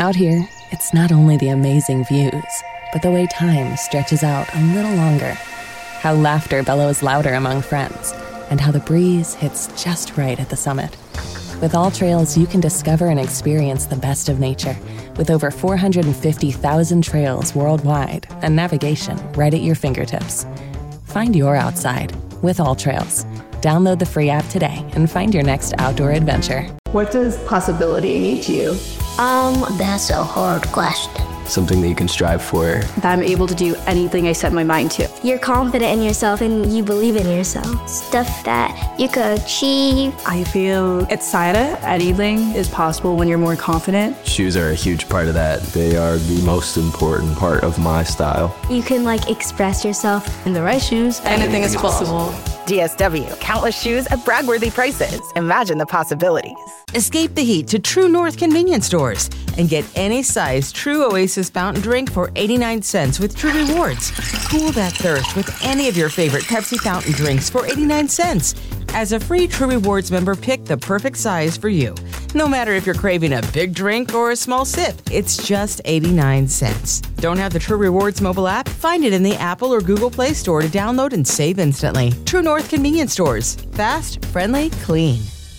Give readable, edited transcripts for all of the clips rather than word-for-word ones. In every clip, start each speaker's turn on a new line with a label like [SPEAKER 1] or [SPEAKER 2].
[SPEAKER 1] Out here, it's not only the amazing views, but the way time stretches out a little longer. How laughter bellows louder among friends, and how the breeze hits just right at the summit. With All Trails, you can discover and experience the best of nature, with over 450,000 trails worldwide and navigation right at your fingertips. Find your outside with All Trails. Download the free app today and find your next outdoor adventure.
[SPEAKER 2] What does possibility mean to you?
[SPEAKER 3] That's a hard question.
[SPEAKER 4] Something that you can strive for.
[SPEAKER 2] That I'm able to do anything I set my mind to.
[SPEAKER 3] You're confident in yourself and you believe in yourself. Stuff that you could achieve.
[SPEAKER 2] I feel excited. Anything is possible when you're more confident.
[SPEAKER 4] Shoes are a huge part of that. They are the most important part of my style.
[SPEAKER 3] You can express yourself.
[SPEAKER 2] In the right shoes, anything is possible.
[SPEAKER 5] DSW, countless shoes at brag-worthy prices. Imagine the possibilities.
[SPEAKER 6] Escape the heat to True North convenience stores and get any size True Oasis fountain drink for 89 cents with True Rewards. Cool that thirst with any of your favorite Pepsi fountain drinks for 89 cents. As a free True Rewards member, pick the perfect size for you. No matter if you're craving a big drink or a small sip, it's just 89 cents. Don't have the True Rewards mobile app? Find it in the Apple or Google Play Store to download and save instantly. True North convenience stores. Fast, friendly, clean.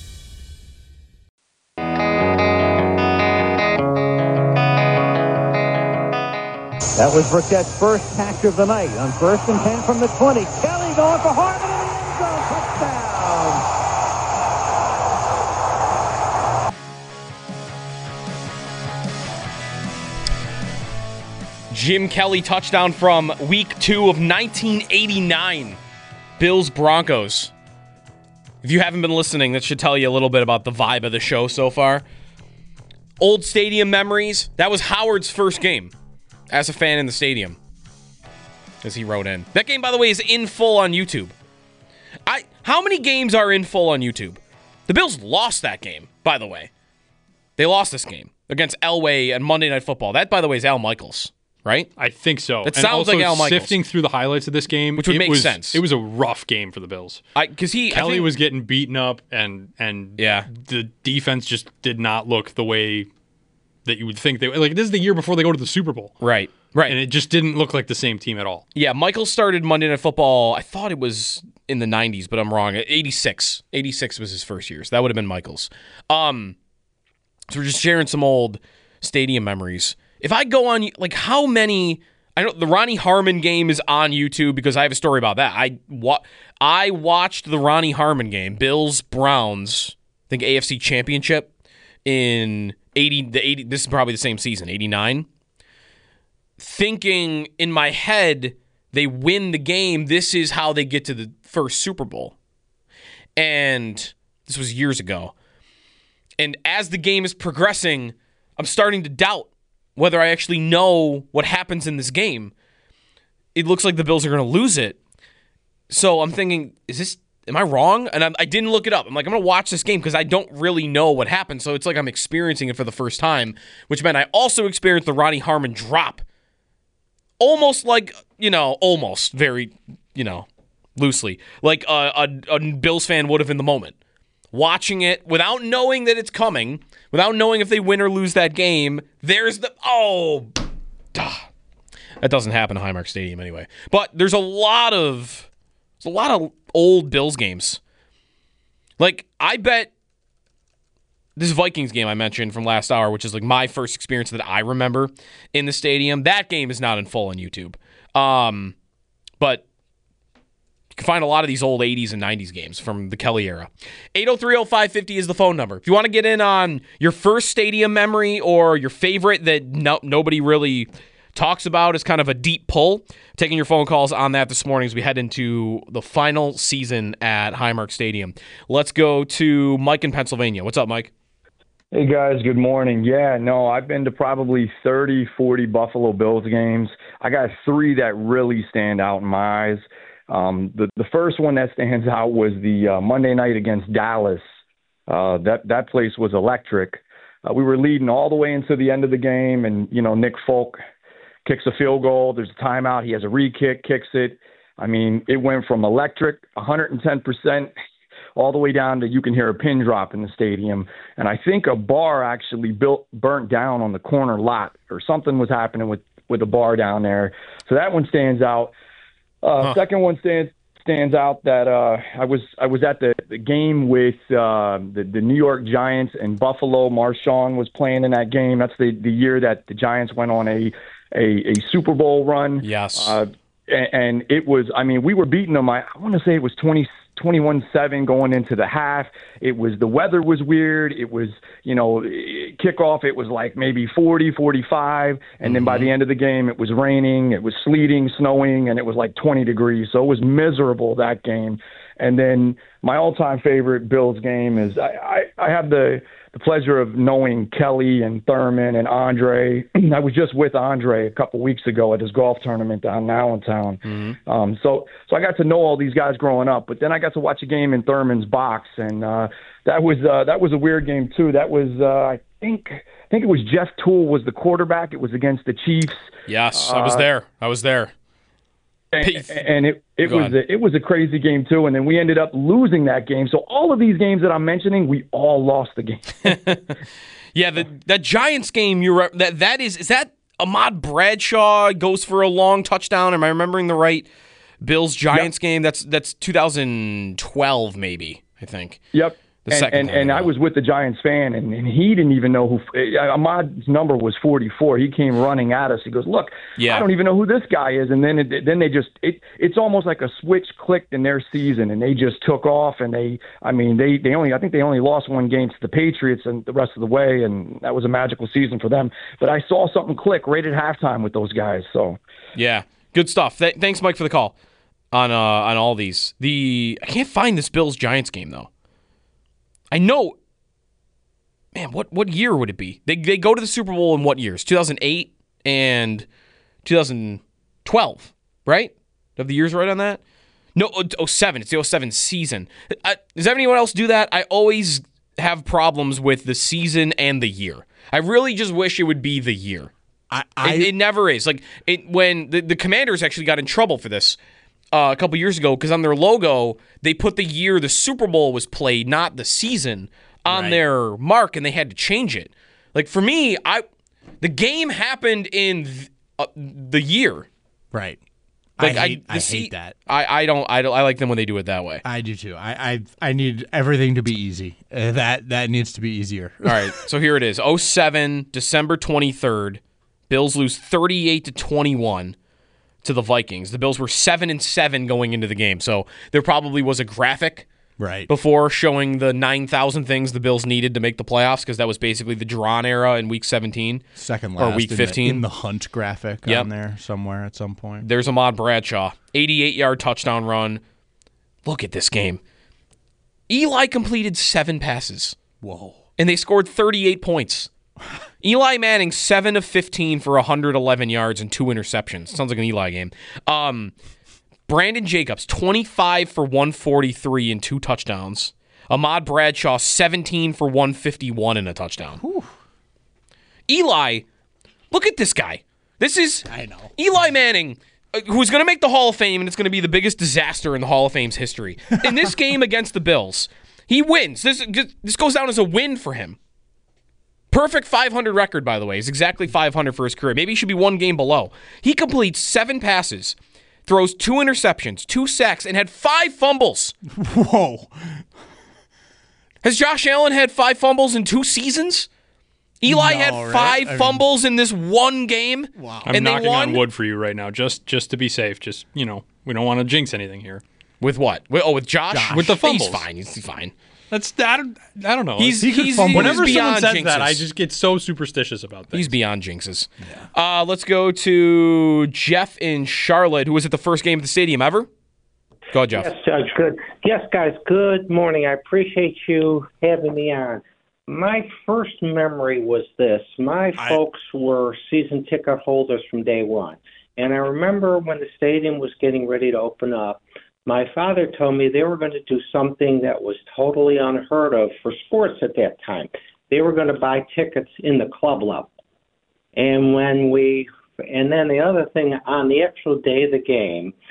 [SPEAKER 7] That was Burkett's first catch of the night. On 1st and 10 from the 20. Kelly going for Harmon in the end zone. Touchdown.
[SPEAKER 8] Jim Kelly touchdown from week 2 of 1989. Bills Broncos. If you haven't been listening, that should tell you a little bit about the vibe of the show so far. Old stadium memories. That was Howard's first game as a fan in the stadium, as he wrote in. That game, by the way, is in full on YouTube. How many games are in full on YouTube? The Bills lost that game, by the way. They lost this game against Elway and Monday Night Football. That, by the way, is Al Michaels, right?
[SPEAKER 9] I think so.
[SPEAKER 8] It sounds like Al Michaels.
[SPEAKER 9] Sifting through the highlights of this game,
[SPEAKER 8] which would make sense.
[SPEAKER 9] It was a rough game for the Bills.
[SPEAKER 8] Kelly
[SPEAKER 9] was getting beaten up, and the defense just did not look the way that you would think they would. This is the year before they go to the Super Bowl.
[SPEAKER 8] Right.
[SPEAKER 9] And it just didn't look like the same team at all.
[SPEAKER 8] Yeah, Michael started Monday Night Football, I thought it was in the 90s, but I'm wrong. 86. 86 was his first year, so that would have been Michael's. So we're just sharing some old stadium memories. If I go on, how many... I know the Ronnie Harmon game is on YouTube because I have a story about that. I watched the Ronnie Harmon game, Bills-Browns, I think AFC Championship in 80. This is probably the same season, 89. Thinking in my head, they win the game. This is how they get to the first Super Bowl. And this was years ago. And as the game is progressing, I'm starting to doubt whether I actually know what happens in this game. It looks like the Bills are going to lose it. So I'm thinking, am I wrong? And I didn't look it up. I'm going to watch this game because I don't really know what happened. So it's like I'm experiencing it for the first time, which meant I also experienced the Ronnie Harmon drop. Almost almost very, loosely, like a Bills fan would have in the moment. Watching it without knowing that it's coming, without knowing if they win or lose that game, there's that doesn't happen at Highmark Stadium anyway. But there's a lot of old Bills games. I bet this Vikings game I mentioned from last hour, which is my first experience that I remember in the stadium, that game is not in full on YouTube. But you can find a lot of these old 80s and 90s games from the Kelly era. 803-0550 is the phone number. If you want to get in on your first stadium memory or your favorite that nobody really talks about, is kind of a deep pull. Taking your phone calls on that this morning as we head into the final season at Highmark Stadium. Let's go to Mike in Pennsylvania. What's up, Mike?
[SPEAKER 10] Hey, guys. Good morning. Yeah, no, I've been to probably 30, 40 Buffalo Bills games. I got 3 that really stand out in my eyes. The first one that stands out was the Monday night against Dallas. That place was electric. We were leading all the way into the end of the game, and, Nick Folk kicks a field goal. There's a timeout. He has a re-kick, kicks it. I mean, it went from electric, 110%, all the way down to you can hear a pin drop in the stadium. And I think a bar actually burnt down on the corner lot, or something was happening with a bar down there. So that one stands out. Second one stands out that I was at the game with the New York Giants and Buffalo. Marshawn was playing in that game. That's the year that the Giants went on a Super Bowl run.
[SPEAKER 8] Yes.
[SPEAKER 10] And it was, I mean, we were beating them. I want to say it was 21-7 going into the half. It was, the weather was weird. It was, kickoff, it was like maybe 40, 45. And then by the end of the game, it was raining, it was sleeting, snowing, and it was like 20 degrees. So it was miserable, that game. And then my all-time favorite Bills game is I have the pleasure of knowing Kelly and Thurman and Andre. I was just with Andre a couple weeks ago at his golf tournament down in Allentown. So I got to know all these guys growing up, but then I got to watch a game in Thurman's box, and that was a weird game too. That was I think it was Jeff Toole was the quarterback. It was against the Chiefs.
[SPEAKER 8] Yes, I was there.
[SPEAKER 10] And it was a crazy game too, and then we ended up losing that game. So all of these games that I'm mentioning, we all lost the game.
[SPEAKER 8] Yeah, that Giants game is that Ahmad Bradshaw goes for a long touchdown? Am I remembering the right Bills Giants game? That's 2012 maybe, I think.
[SPEAKER 10] Yep. And I was with the Giants fan, and he didn't even know who Ahmad's number was 44. He came running at us. He goes, "Look, I don't even know who this guy is." And then it's almost like a switch clicked in their season, and they just took off. And I think they only lost one game to the Patriots, and the rest of the way, and that was a magical season for them. But I saw something click right at halftime with those guys. So
[SPEAKER 8] yeah, good stuff. Thanks, Mike, for the call on all these. I can't find this Bills Giants game though. I know, man, what year would it be? They go to the Super Bowl in what years? 2008 and 2012, right? Have the years right on that? No, 07. It's the 07 season. Does anyone else do that? I always have problems with the season and the year. I really just wish it would be the year. It never is. Like when the Commanders actually got in trouble for this a couple years ago, because on their logo, they put the year the Super Bowl was played, not the season, on their mark, and they had to change it. Like, for me, the game happened in the year.
[SPEAKER 11] Right.
[SPEAKER 8] Like,
[SPEAKER 11] I hate that.
[SPEAKER 8] I like them when they do it that way.
[SPEAKER 11] I do too. I need everything to be easy. That needs to be easier.
[SPEAKER 8] All right, so here it is. 07, December 23rd. Bills lose 38-21. To the Vikings. The Bills were 7-7 going into the game, so there probably was a graphic before showing the 9,000 things the Bills needed to make the playoffs, because that was basically the drawn era in Week 17.
[SPEAKER 11] Second last
[SPEAKER 8] or Week 15.
[SPEAKER 11] In the Hunt graphic on there somewhere at some point.
[SPEAKER 8] There's Ahmad Bradshaw, 88-yard touchdown run. Look at this game. Eli completed 7 passes.
[SPEAKER 11] Whoa.
[SPEAKER 8] And they scored 38 points. Eli Manning, 7 of 15 for 111 yards and 2 interceptions. Sounds like an Eli game. Brandon Jacobs, 25 for 143 and 2 touchdowns. Ahmad Bradshaw, 17 for 151 and a touchdown. Whew. Eli, look at this guy. This is Eli Manning, who's going to make the Hall of Fame, and it's going to be the biggest disaster in the Hall of Fame's history. In this game against the Bills, he wins. This goes down as a win for him. Perfect 500 record, by the way. He's exactly 500 for his career. Maybe he should be one game below. He completes 7 passes, throws 2 interceptions, 2 sacks, and had 5 fumbles.
[SPEAKER 11] Whoa.
[SPEAKER 8] Has Josh Allen had 5 fumbles in 2 seasons? Eli had 5 fumbles in this one game.
[SPEAKER 11] Wow.
[SPEAKER 9] I'm knocking on wood for you right now, just to be safe. Just, we don't want to jinx anything here.
[SPEAKER 8] With what? With Josh?
[SPEAKER 9] With the fumbles.
[SPEAKER 8] He's fine.
[SPEAKER 9] I don't know.
[SPEAKER 8] He's
[SPEAKER 9] whenever someone says
[SPEAKER 8] jinxes.
[SPEAKER 9] that, I just get so superstitious about things.
[SPEAKER 8] He's beyond jinxes. Yeah. Let's go to Jeff in Charlotte, who was at the first game of the stadium ever. Go ahead, Jeff.
[SPEAKER 12] Yes, Judge. Good. Yes, guys. Good morning. I appreciate you having me on. My first memory was this. My folks were season ticket holders from day one. And I remember when the stadium was getting ready to open up, my father told me they were going to do something that was totally unheard of for sports at that time. They were going to buy tickets in the club level. And then the other thing, on the actual day of the game,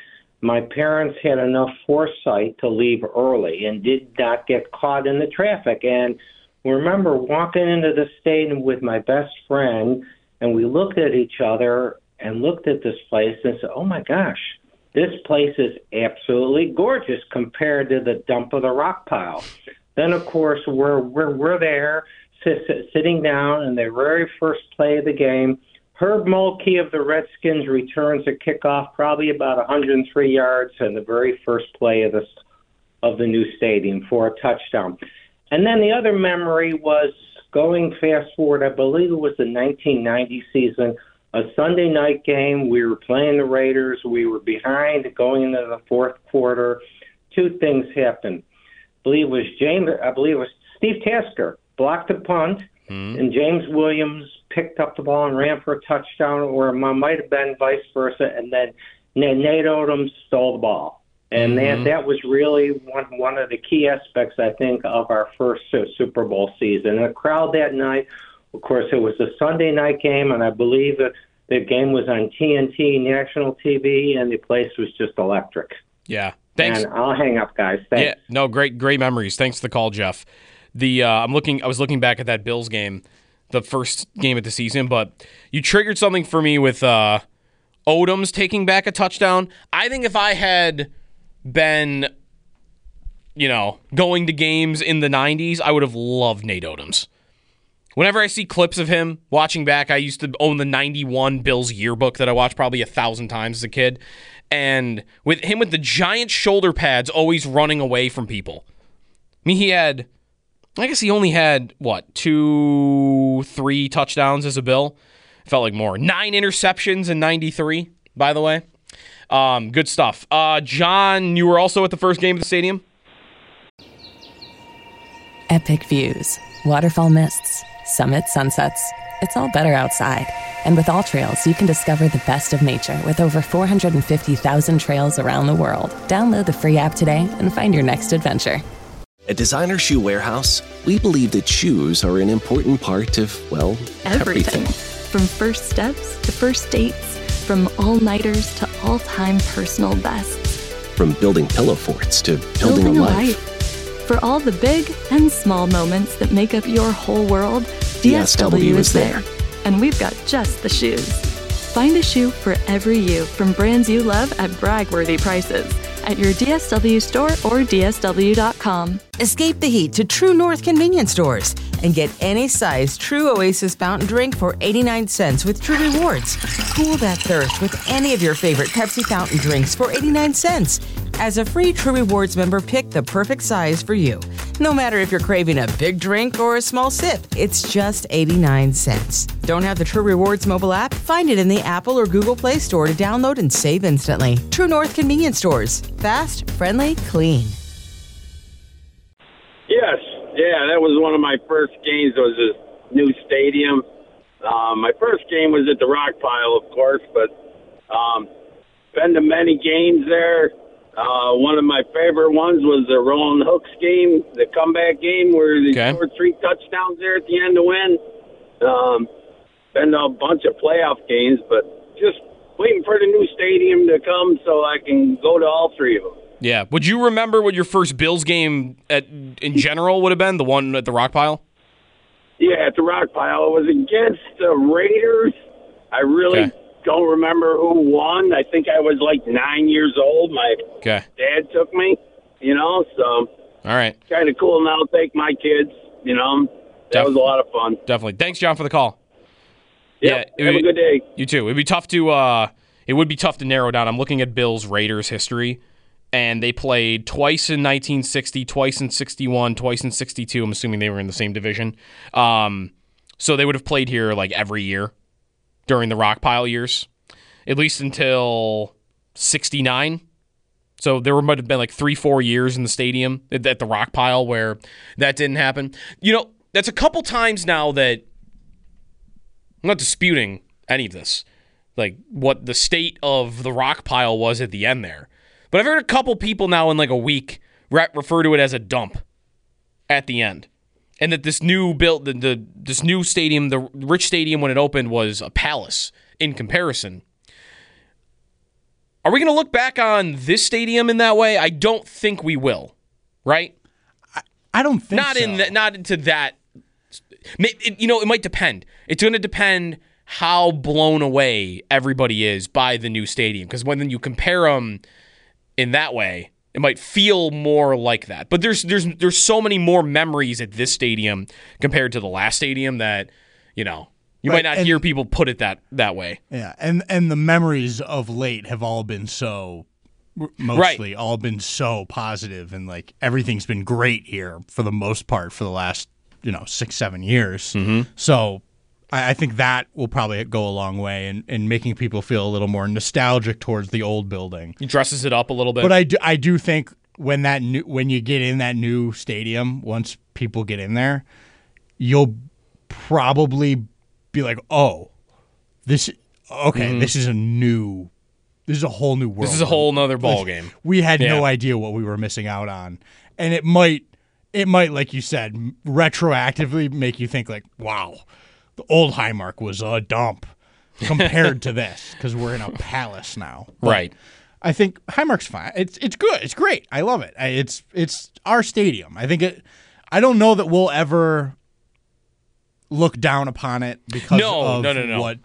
[SPEAKER 12] my parents had enough foresight to leave early and did not get caught in the traffic. And remember walking into the stadium with my best friend, and we looked at each other and looked at this place and said, oh, my gosh, this place is absolutely gorgeous compared to the dump of the rock pile. Then, of course, we're there sitting down in the very first play of the game. Herb Mulkey of the Redskins returns a kickoff probably about 103 yards in the very first play of the new stadium for a touchdown. And then the other memory was going fast forward, I believe it was the 1990 season, a Sunday night game. We were playing the Raiders. We were behind going into the fourth quarter. Two things happened. I believe it was Steve Tasker blocked a punt, and James Williams picked up the ball and ran for a touchdown, or it might have been vice versa, and then Nate Odom stole the ball. And that was really one of the key aspects, I think, of our first Super Bowl season. And the crowd that night, of course, it was a Sunday night game, and I believe that the game was on TNT, national TV, and the place was just electric.
[SPEAKER 8] Yeah. Thanks.
[SPEAKER 12] And I'll hang up, guys. Thanks.
[SPEAKER 8] Yeah, no, great memories. Thanks for the call, Jeff. I was looking back at that Bills game, the first game of the season, but you triggered something for me with Odoms taking back a touchdown. I think if I had been, going to games in the 90s, I would have loved Nate Odoms. Whenever I see clips of him, watching back, I used to own the 91 Bills yearbook that I watched probably 1,000 times as a kid. And with him with the giant shoulder pads always running away from people. I mean, he only had, 2-3 touchdowns as a Bill? Felt like more. 9 interceptions in 93, by the way. Good stuff. John, you were also at the first game of the stadium?
[SPEAKER 1] Epic views, waterfall mists, summit sunsets. It's all better outside. And with All Trails, you can discover the best of nature with over 450,000 trails around the world. Download the free app today and find your next adventure.
[SPEAKER 13] At Designer Shoe Warehouse, we believe that shoes are an important part of, everything.
[SPEAKER 14] From first steps to first dates, from all-nighters to all-time personal bests.
[SPEAKER 13] From building pillow forts to building a life.
[SPEAKER 14] For all the big and small moments that make up your whole world, DSW is there. And we've got just the shoes. Find a shoe for every you from brands you love at brag-worthy prices at your DSW store or DSW.com.
[SPEAKER 6] Escape the heat to True North convenience stores and get any size True Oasis fountain drink for 89 cents with True Rewards. Cool that thirst with any of your favorite Pepsi fountain drinks for 89 cents. As a free True Rewards member, pick the perfect size for you. No matter if you're craving a big drink or a small sip, it's just 89 cents. Don't have the True Rewards mobile app? Find it in the Apple or Google Play Store to download and save instantly. True North convenience stores. Fast, friendly, clean.
[SPEAKER 15] Yes. Yeah, that was one of my first games. It was this new stadium. My first game was at the Rock Pile, of course, but been to many games there. One of my favorite ones was the Roland Hooks game, the comeback game where they scored 3 touchdowns there at the end to win. Been to a bunch of playoff games, but just waiting for the new stadium to come so I can go to all 3 of them.
[SPEAKER 8] Yeah. Would you remember what your first Bills game in general would have been, the one at the Rock Pile?
[SPEAKER 15] Yeah, at the Rock Pile. It was against the Raiders. I really don't remember who won. I think I was like 9 years old. My dad took me, so.
[SPEAKER 8] All right.
[SPEAKER 15] Kind of cool now to take my kids, That was a lot of fun.
[SPEAKER 8] Definitely. Thanks, John, for the call.
[SPEAKER 15] Yep, have a good day.
[SPEAKER 8] You too. It would be tough to narrow down. I'm looking at Bills Raiders history, and they played twice in 1960, twice in 61, twice in 62. I'm assuming they were in the same division. So they would have played here like every year during the Rock Pile years, at least until 69. So there might have been like 3-4 years in the stadium at the Rock Pile where that didn't happen. That's a couple times now that I'm not disputing any of this, like what the state of the Rock Pile was at the end there. But I've heard a couple people now in like a week refer to it as a dump at the end. And that this new this new stadium, the Rich Stadium when it opened, was a palace in comparison. Are we going to look back on this stadium in that way? I don't think we will, right?
[SPEAKER 11] I don't think
[SPEAKER 8] not into that. It might depend. It's going to depend how blown away everybody is by the new stadium. Because when you compare them in that way, it might feel more like that. But there's so many more memories at this stadium compared to the last stadium that, you might not hear people put it that way.
[SPEAKER 11] Yeah, and the memories of late have all been mostly all been so positive, and like everything's been great here for the most part for the last 6-7 years.
[SPEAKER 8] Mm-hmm.
[SPEAKER 11] So I think that will probably go a long way in making people feel a little more nostalgic towards the old building.
[SPEAKER 8] He dresses it up a little bit.
[SPEAKER 11] But I do think when you get in that new stadium, once people get in there, you'll probably be like, oh, this is a whole new world.
[SPEAKER 8] This is a whole nother ball game.
[SPEAKER 11] We had no idea what we were missing out on. And it might, like you said, retroactively make you think like, wow, the old Highmark was a dump compared to this because we're in a palace now. But
[SPEAKER 8] right.
[SPEAKER 11] I think Highmark's fine. It's good. It's great. I love it. It's our stadium. I don't know that we'll ever look down upon it because of what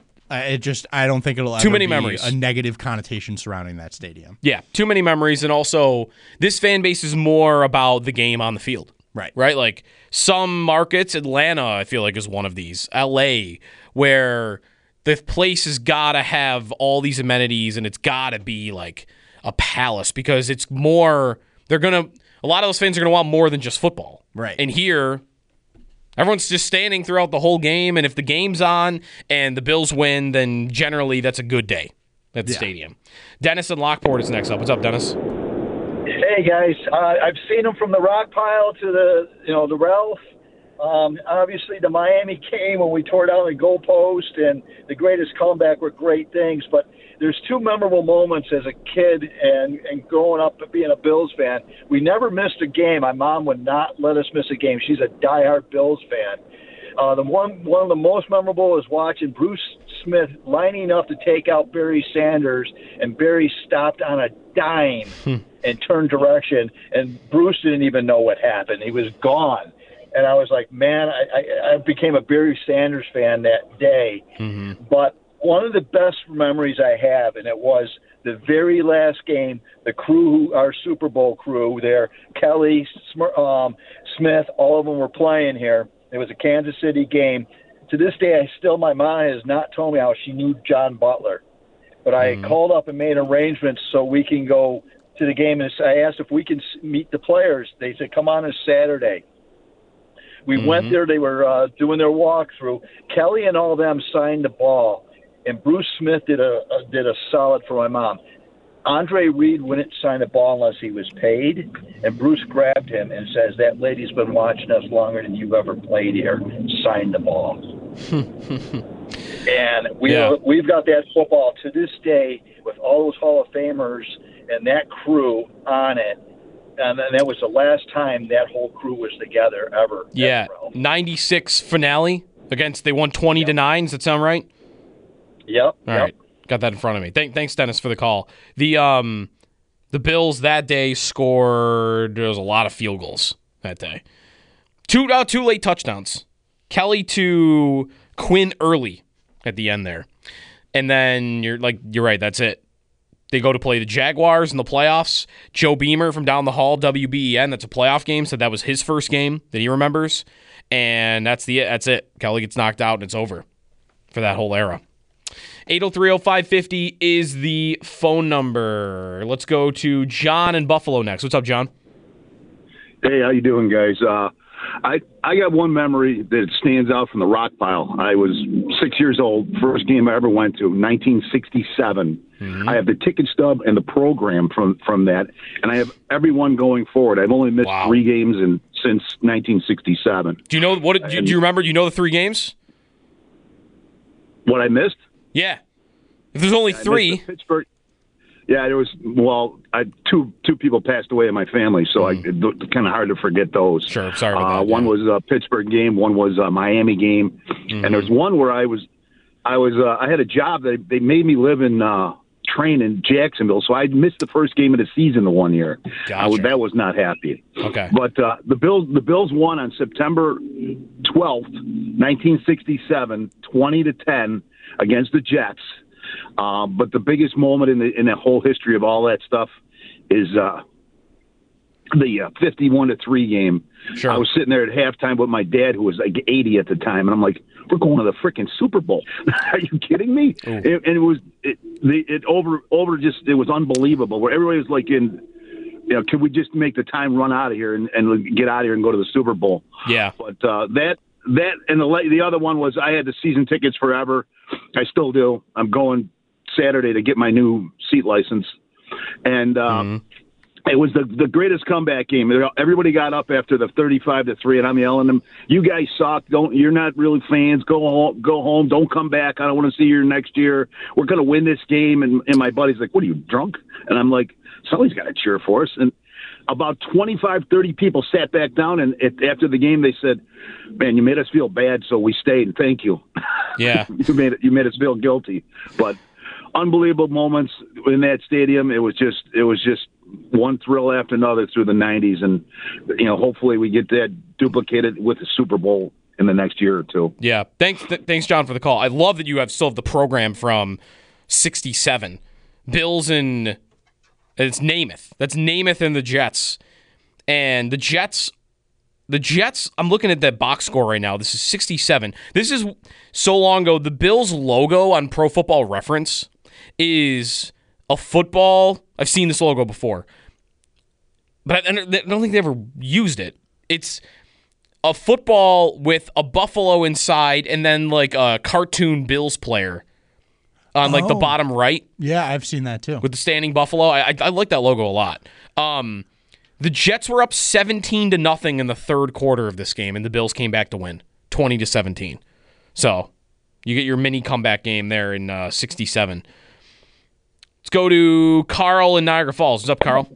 [SPEAKER 11] I don't think it'll ever
[SPEAKER 8] too many
[SPEAKER 11] be
[SPEAKER 8] memories.
[SPEAKER 11] A negative connotation surrounding that stadium.
[SPEAKER 8] Yeah, too many memories, and also this fan base is more about the game on the field. Right? Like some markets, Atlanta, I feel like is one of these. LA, where the place has got to have all these amenities and it's got to be like a palace because it's more, a lot of those fans are going to want more than just football.
[SPEAKER 11] Right.
[SPEAKER 8] And here, everyone's just standing throughout the whole game, and if the game's on and the Bills win, then generally that's a good day at the stadium. Dennis in Lockport is next up. What's up, Dennis?
[SPEAKER 16] Hey guys, I've seen them from the rock pile to the Ralph. Obviously, the Miami game when we tore down the goalpost and the greatest comeback were great things. But there's two memorable moments as a kid and growing up being a Bills fan. We never missed a game. My mom would not let us miss a game. She's a diehard Bills fan. One of the most memorable is watching Bruce Smith lining up to take out Barry Sanders, and Barry stopped on a dime and turned direction, and Bruce didn't even know what happened. He was gone. And I was like, man, I became a Barry Sanders fan that day.
[SPEAKER 8] Mm-hmm.
[SPEAKER 16] But one of the best memories I have, and it was the very last game, the crew, our Super Bowl crew there, Kelly, Smith, all of them were playing here. It was a Kansas City game. To this day, my mom has not told me how she knew John Butler. But I called up and made arrangements so we can go to the game. And I asked if we can meet the players. They said, come on a Saturday. We went there. They were doing their walkthrough. Kelly and all of them signed the ball, and Bruce Smith did a solid for my mom. Andre Reed wouldn't sign the ball unless he was paid, and Bruce grabbed him and says, that lady's been watching us longer than you've ever played here. Sign the ball. And we've got that football to this day with all those Hall of Famers and that crew on it. And that was the last time that whole crew was together ever.
[SPEAKER 8] Yeah, 96 finale against, they won 20-9. Does that sound right?
[SPEAKER 16] Yep.
[SPEAKER 8] All right, got that in front of me. Thanks, Dennis, for the call. The Bills that day scored, there was a lot of field goals that day. Two late touchdowns. Kelly to Quinn early at the end there. And then you're right, that's it. They go to play the Jaguars in the playoffs. Joe Beamer from down the hall, WBEN, that's a playoff game, said that was his first game that he remembers. And that's it. Kelly gets knocked out, and it's over for that whole era. 803-0550 is the phone number. Let's go to John in Buffalo next. What's up, John?
[SPEAKER 17] Hey, how you doing, guys? I got one memory that stands out from the rock pile. I was 6 years old, first game I ever went to, 1967. I have the ticket stub and the program from that, and I have everyone going forward. I've only missed 3 games since 1967.
[SPEAKER 8] Do you know do you remember? Do you know the 3 games?
[SPEAKER 17] What I missed?
[SPEAKER 8] Yeah. If there's only 3.
[SPEAKER 17] Pittsburgh. Yeah, there was. Well, two people passed away in my family, so it's kind of hard to forget those.
[SPEAKER 8] Sure, sorry about that.
[SPEAKER 17] One was a Pittsburgh game, one was a Miami game, and there's one where I had a job that they made me live in train in Jacksonville, so I missed the first game of the season the one year.
[SPEAKER 8] Gotcha.
[SPEAKER 17] That was not happy.
[SPEAKER 8] Okay.
[SPEAKER 17] But the Bills won on September 12th, 1967, 20-10 against the Jets. But the biggest moment in the whole history of all that stuff is the 51-3 game.
[SPEAKER 8] Sure.
[SPEAKER 17] I was sitting there at halftime with my dad, who was like 80 at the time, and I'm like, "We're going to the freaking Super Bowl." Are you kidding me? And it was unbelievable. Where everybody was like, can we just make the time run out of here and get out of here and go to the Super Bowl?
[SPEAKER 8] Yeah.
[SPEAKER 17] But that and the other one was I had the season tickets forever. I still do. I'm going Saturday to get my new seat license, and it was the greatest comeback game. Everybody got up after the 35-3, and I'm yelling at them, "You guys suck! You're not really fans. Go home. Don't come back. I don't want to see you next year. We're going to win this game." And my buddy's like, "What are you, drunk?" And I'm like, "Somebody's got to cheer for us." And about 25, 30 people sat back down, and after the game, they said, "Man, you made us feel bad, so we stayed. Thank you."
[SPEAKER 8] Yeah,
[SPEAKER 17] you made us feel guilty, but unbelievable moments in that stadium. It was just one thrill after another through the 90s, and hopefully we get that duplicated with the Super Bowl in the next year or two.
[SPEAKER 8] Yeah, thanks, John, for the call. I love that you still have the program from '67, Bills and it's Namath. That's Namath and the Jets, and the Jets. I'm looking at that box score right now. This is '67. This is so long ago. The Bills logo on Pro Football Reference is a football. I've seen this logo before, but I don't think they ever used it. It's a football with a buffalo inside and then like a cartoon Bills player on like the bottom right.
[SPEAKER 11] Yeah, I've seen that too.
[SPEAKER 8] With the standing buffalo. I like that logo a lot. The Jets were up 17-0 in the third quarter of this game, and the Bills came back to win 20-17. So you get your mini comeback game there in '67. Let's go to Carl in Niagara Falls. What's up, Carl?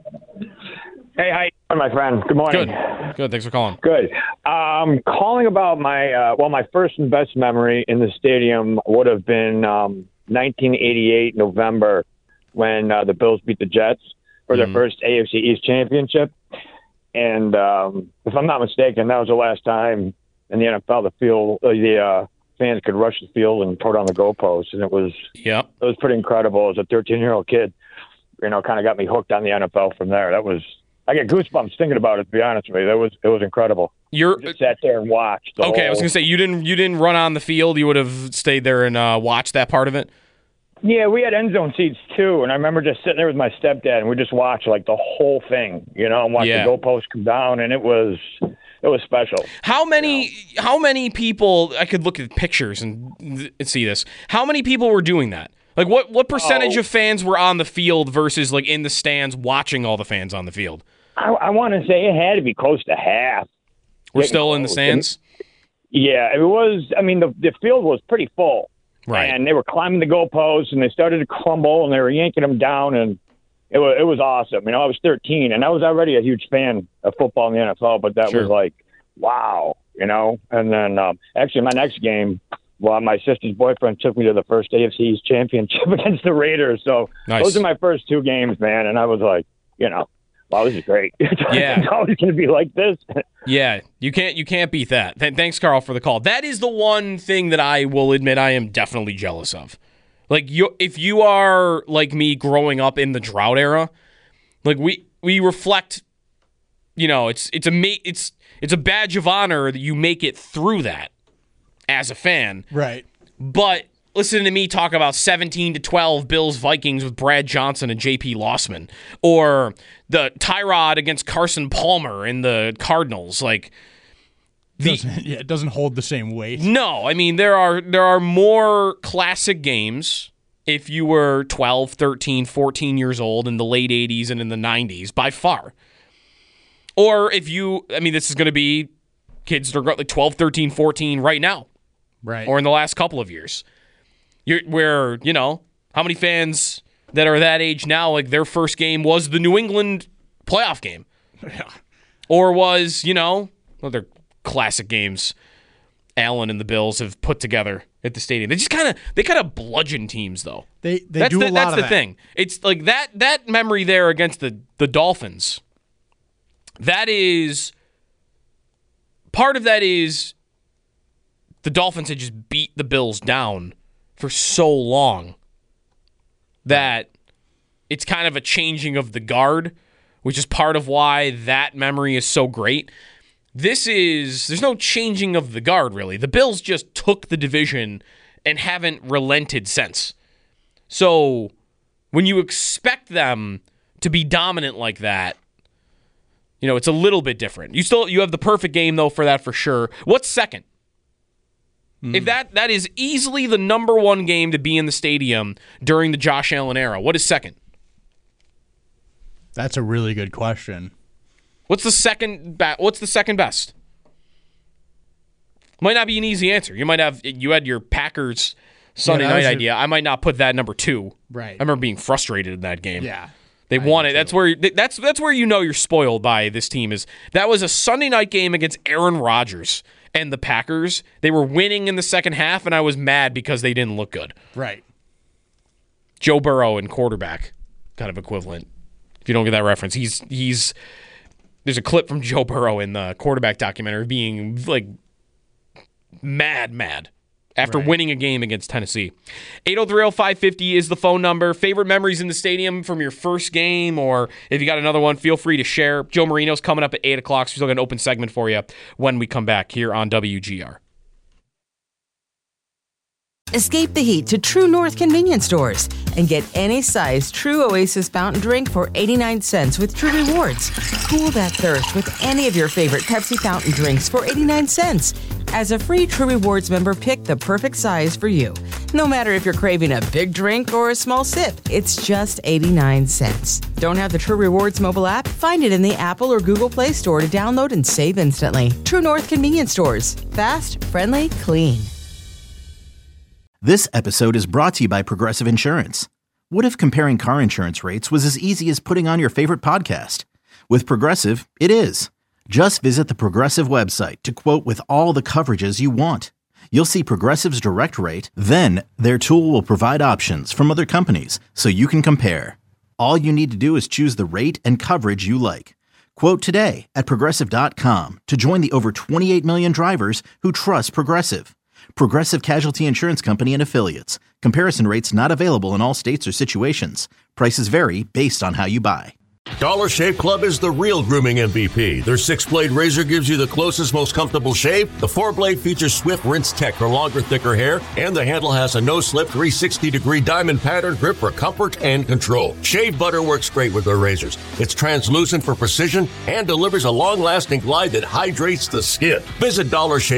[SPEAKER 18] Hey, how you doing, my friend? Good morning.
[SPEAKER 8] Good. Thanks for calling.
[SPEAKER 18] Good. Calling about my first and best memory in the stadium would have been 1988 November when the Bills beat the Jets for their first AFC East championship. And if I'm not mistaken, that was the last time in the NFL the fans could rush the field and throw down the goalposts, and it was pretty incredible. As a 13-year-old kid, kind of got me hooked on the NFL from there. I get goosebumps thinking about it. To be honest with you, it was incredible. Just sat there and watched.
[SPEAKER 8] Okay, I was gonna say you didn't run on the field. You would have stayed there and watched that part of it.
[SPEAKER 18] Yeah, we had end zone seats too, and I remember just sitting there with my stepdad, and we just watched like the whole thing, and watch the goalposts come down, and it was special.
[SPEAKER 8] How many people? I could look at pictures and see this. How many people were doing that? Like what percentage of fans were on the field versus like in the stands watching all the fans on the field?
[SPEAKER 18] I want to say it had to be close to half.
[SPEAKER 8] We're still in the stands?
[SPEAKER 18] Yeah, it was. I mean, the field was pretty full.
[SPEAKER 8] Right.
[SPEAKER 18] And they were climbing the goalposts, and they started to crumble, and they were yanking them down, and it was awesome. I was 13, and I was already a huge fan of football in the NFL, but that was like, wow, And then actually my next game, my sister's boyfriend took me to the first AFC East championship against the Raiders. So those are my first two games, man, and I was like, wow, this is great.
[SPEAKER 8] Yeah.
[SPEAKER 18] It's always going to be like this.
[SPEAKER 8] Yeah, you can't beat that. Thanks, Carl, for the call. That is the one thing that I will admit I am definitely jealous of. Like, if you are like me growing up in the drought era, like we reflect, it's a badge of honor that you make it through that as a fan.
[SPEAKER 11] Right.
[SPEAKER 8] But listen to me talk about 17-12 Bills Vikings with Brad Johnson and J.P. Lossman, or the Tyrod against Carson Palmer in the Cardinals. Like,
[SPEAKER 11] it doesn't hold the same weight.
[SPEAKER 8] No, I mean there are more classic games if you were 12, 13, 14 years old in the late 80s and in the 90s by far. Or if this is going to be kids that are like 12, 13, 14 right now.
[SPEAKER 11] Right.
[SPEAKER 8] Or in the last couple of years. How many fans that are that age now, like their first game was the New England playoff game.
[SPEAKER 11] Yeah.
[SPEAKER 8] Or was, they're classic games. Allen and the Bills have put together at the stadium. They kind of bludgeon teams, though.
[SPEAKER 11] They do a lot of that.
[SPEAKER 8] That's the thing. It's like that memory there against the Dolphins. That is part of that is the Dolphins had just beat the Bills down for so long that it's kind of a changing of the guard, which is part of why that memory is so great. There's no changing of the guard, really. The Bills just took the division and haven't relented since. So when you expect them to be dominant like that, it's a little bit different. You have the perfect game, though, for that for sure. What's second? If that is easily the number one game to be in the stadium during the Josh Allen era, what is second?
[SPEAKER 11] That's a really good question.
[SPEAKER 8] What's the second best? Might not be an easy answer. You had your Packers Sunday night idea. I might not put that number 2.
[SPEAKER 11] Right.
[SPEAKER 8] I remember being frustrated in that game.
[SPEAKER 11] Yeah.
[SPEAKER 8] They won it. That's where you're spoiled by this team. That was a Sunday night game against Aaron Rodgers and the Packers. They were winning in the second half, and I was mad because they didn't look good.
[SPEAKER 11] Right.
[SPEAKER 8] Joe Burrow and quarterback, kind of equivalent. If you don't get that reference, he's. There's a clip from Joe Burrow in the quarterback documentary being like mad after winning a game against Tennessee. 803-0550 is the phone number. Favorite memories in the stadium from your first game, or if you got another one, feel free to share. Joe Marino's coming up at 8 o'clock, so we're still got an open segment for you when we come back here on WGR.
[SPEAKER 6] Escape the heat to True North convenience stores and get any size True Oasis fountain drink for 89 cents with True Rewards. Cool that thirst with any of your favorite Pepsi fountain drinks for 89 cents. As a free True Rewards member, pick the perfect size for you. No matter if you're craving a big drink or a small sip, it's just 89 cents. Don't have the True Rewards mobile app? Find it in the Apple or Google Play Store to download and save instantly. True North convenience stores. Fast, friendly, clean.
[SPEAKER 19] This episode is brought to you by Progressive Insurance. What if comparing car insurance rates was as easy as putting on your favorite podcast? With Progressive, it is. Just visit the Progressive website to quote with all the coverages you want. You'll see Progressive's direct rate, then their tool will provide options from other companies so you can compare. All you need to do is choose the rate and coverage you like. Quote today at Progressive.com to join the over 28 million drivers who trust Progressive. Progressive Casualty Insurance Company and Affiliates. Comparison rates not available in all states or situations. Prices vary based on how you buy.
[SPEAKER 20] Dollar Shave Club is the real grooming MVP. Their 6-blade razor gives you the closest, most comfortable shave. The 4-blade features swift rinse tech for longer, thicker hair. And the handle has a no-slip 360-degree diamond pattern grip for comfort and control. Shave butter works great with their razors. It's translucent for precision and delivers a long-lasting glide that hydrates the skin. Visit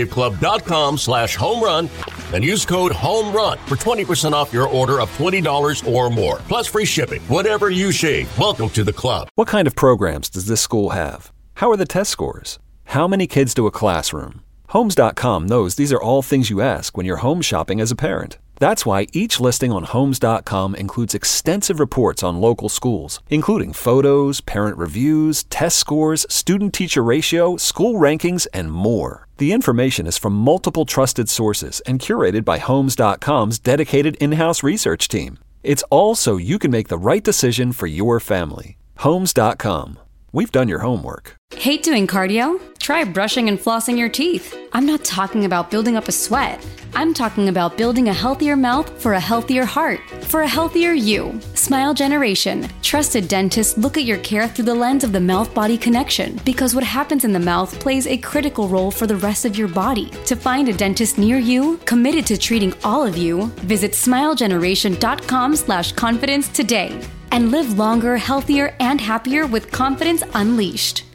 [SPEAKER 20] DollarShaveClub.com/homerun and use code HOMERUN for 20% off your order of $20 or more. Plus free shipping. Whatever you shave, welcome to the club.
[SPEAKER 21] What kind of programs does this school have? How are the test scores? How many kids to a classroom? Homes.com knows these are all things you ask when you're home shopping as a parent. That's why each listing on Homes.com includes extensive reports on local schools, including photos, parent reviews, test scores, student-teacher ratio, school rankings, and more. The information is from multiple trusted sources and curated by Homes.com's dedicated in-house research team. It's all so you can make the right decision for your family. Homes.com. We've done your homework.
[SPEAKER 22] Hate doing cardio? Try brushing and flossing your teeth. I'm not talking about building up a sweat. I'm talking about building a healthier mouth for a healthier heart, for a healthier you. Smile Generation. Trusted dentists look at your care through the lens of the mouth-body connection, because what happens in the mouth plays a critical role for the rest of your body. To find a dentist near you, committed to treating all of you, visit smilegeneration.com/confidence today. And live longer, healthier, and happier with confidence unleashed.